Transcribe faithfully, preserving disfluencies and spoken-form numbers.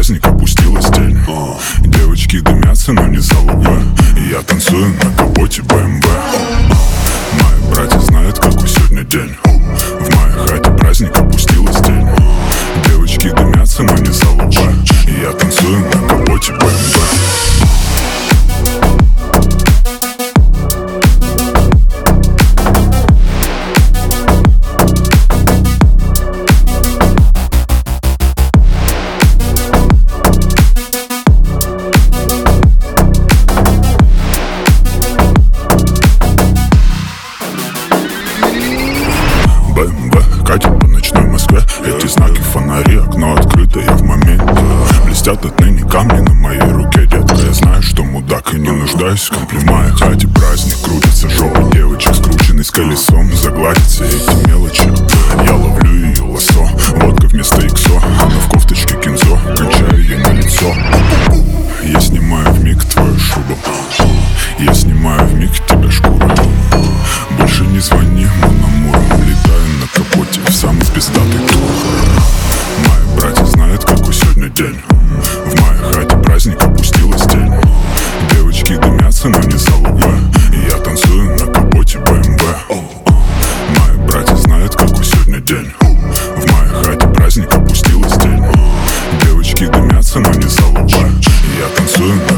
праздник, опустилась тень. Девочки дымятся, но не залупа. И я танцую на капоте бэ эм вэ. Мои братья знают, какой сегодня день. В моей хате праздник, опустилась тень. Девочки дымятся, но не залупа. И я танцую на капоте бэ эм вэ. бэ эм вэ катит по ночной Москве. Эти знаки, фонари, окно открыто, я в моменте. Блестят отныне камни на моей руке, детка. Я знаю, что мудак и не нуждаюсь в комплиментах. В хате праздник, крутится жопа девочек, скрученный с колесом. Загладить все эти мелочи. Я ловлю ее лосо, водка вместо иксо. Она в кофточке кинзо, качаю ей на лицо. Я снимаю вмиг твою шубу, я снимаю вмиг тебя шкуру. Больше не звони, мон амур. Летаю на капоте в самый пиздатый тур. Мои братья знают, какой сегодня день. В моей хате праздник, опустилась тень. Девочки дымятся, но не залупа. И я танцую на капоте бэ эм вэ. Мои братья знают, какой сегодня день. В моей хате праздник, опустилась тень. Девочки дымятся, но не залупа. И я танцую на